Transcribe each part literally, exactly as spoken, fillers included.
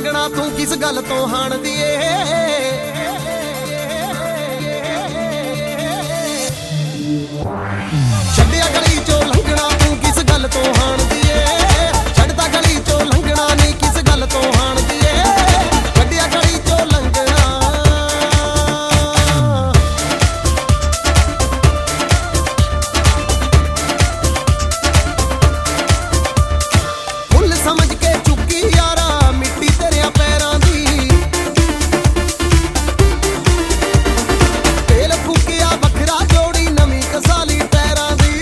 ਲੰਘਣਾ ਤੂੰ ਕਿਸ ਗੱਲ ਤੋਂ ਹਾਣਦੀ ਏ। ਛੱਡਿਆ ਗਲੀ ਚੋਂ ਲੰਘਣਾ ਤੂੰ ਕਿਸ ਗੱਲ ਤੋਂ ਹਾਣਦੀ ਏ। ਛੱਡਦਾ ਗਲੀ ਚੋਂ ਲੰਘਣਾ ਨੀ ਕਿਸ ਗੱਲ ਤੋਂ ਹਾਣਦੀ ਏ। ਛੱਡਿਆ ਗਲੀ ਚੋਂ ਲੰਘਣਾ ਫੁੱਲ ਸਮਝ ਕੇ ਚੁੱਕੀ ਯਾਰਾ ਮਿੱਟੀ ਤੇਰਿਆਂ ਪੈਰਾਂ ਦੀ। ਤੇਲ ਫੂਕਿਆ ਵੱਖਰਾ ਜੋੜੀ ਨਵੀਂ ਕਸਾਲੀ ਟਾਇਰਾਂ ਦੀ।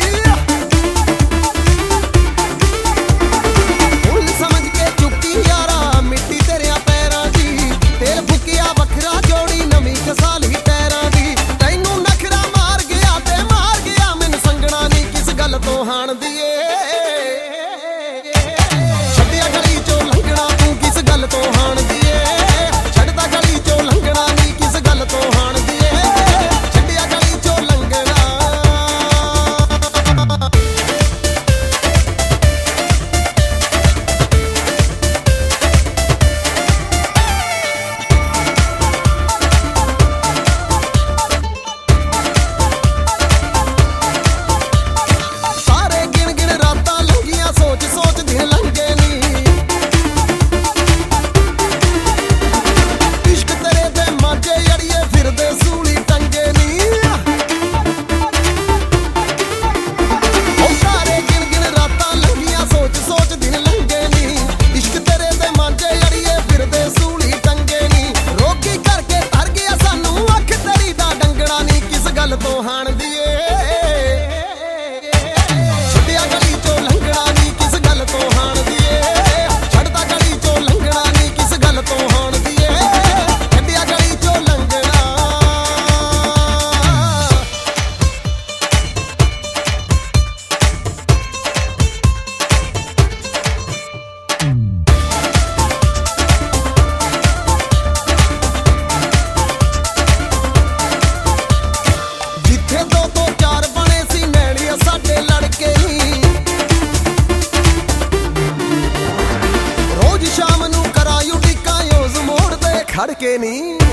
ਫੁੱਲ ਸਮਝ ਕੇ ਚੁੱਕੀ ਯਾਰਾ ਮਿੱਟੀ ਤੇਰਿਆਂ ਪੈਰਾਂ ਦੀ। ਤੇਲ ਫੂਕਿਆ ਵੱਖਰਾ ਜੋੜੀ ਨਵੀਂ ਕਸਾਲੀ ਟਾਇਰਾਂ ਦੀ। ਤੈਨੂੰ ਨਖਰਾ ਮਾਰ ਗਿਆ ਤੇ ਮਾਰ ਗਿਆ ਮੈਨੂੰ ਸੰਗਣਾ ਨੀ ਕਿਸ ਗੱਲ ਤੋਂ ਹਾਣਦੀ ਏ। ਛੱਡਿਆ ਗਲੀ ਚੋਂ ਲੰਘਣਾ ਤੂੰ ਕਿਸ ਗੱਲ ਤੋਂ ਹਾਣਦੀ ਏ। ਛੱਡਦਾ ਗਲੀ ਚੋਂ ਲੰਘਣਾ ਨੀ ਕਿਸ ਗੱਲ ਤੋਂ ਹਾਣਦੀ ਏ। ਛੱਡਿਆ ਗਲੀ ਚੋਂ ਲੰਘਣਾ ਸਾਰੇ ਗਿਣ ਗਿਣ ਰਾਤਾਂ ਲੰਘੀਆਂ ਸੋਚ ਸੋਚ ਦਿਨ ਲੰਘੇ ਨੀ। ਇਸ਼ਕ ਤੇਰੇ ਦੇ ਮਾਝੇ ਅੜੀਏ ਫਿਰਦੇ ਸੂਲੀ ਟੰਗੇ ਨੀ। ਉਹ ਸਾਰੇ ਗਿਣ ਗਿਣ ਰਾਤਾਂ ਲੰਘੀਆਂ ਸੋਚ ਸੋਚ ਦਿਨ ਲੰਘੇ ਨੀ। ਇਸ਼ਕ ਤੇਰੇ ਦੇ ਮਾਝੇ ਅੜੀਏ ਫਿਰਦੇ ਸੂਲੀ ਟੰਗੇ ਨੀ। ਰੋਕੀ ਕਰਕੇ ਧਰ ਗਿਆ ਸਾਨੂੰ ਅੱਖ ਤੇਰੀ ਦਾ ਡੰਗਣਾ ਨੀ ਕਿਸ ਗੱਲ ਤੋਂ ਹਾਣਦੀ ਏ। ਛੱਡਿਆ ਗਲੀ ਚੋਂ ਲੰਘਣਾ ਨੀ ਕਿਸ ਗੱਲ ਤੋਂ ਹਾਣਦੀ ਏ। ਛੱਡਦਾ ਗਲੀ ਚੋਂ ਲੰਘਣਾ ਨੀ ਕਿਸ ਗੱਲ ਤੋਂ ਹਾਣਦੀ ਏ। ਛੱਡਿਆ ਗਲੀ ਚੋਂ ਲੰਘਣਾ ਜਿੱਥੇ ਦੋ ਤੋਂ ਚਾਰ ਬਣੇ ਸੀ ਨੈਣੀਆਂ ਸਾਡੇ ਲੜਕੇ ਨੀ। ਰੋਜ਼ ਸ਼ਾਮ ਨੂੰ ਕਰਾਇਓ ਟਿੱਕਾ ਯੋਜ਼ ਮੋੜ ਤੇ ਖੜ ਕੇ ਨੀ।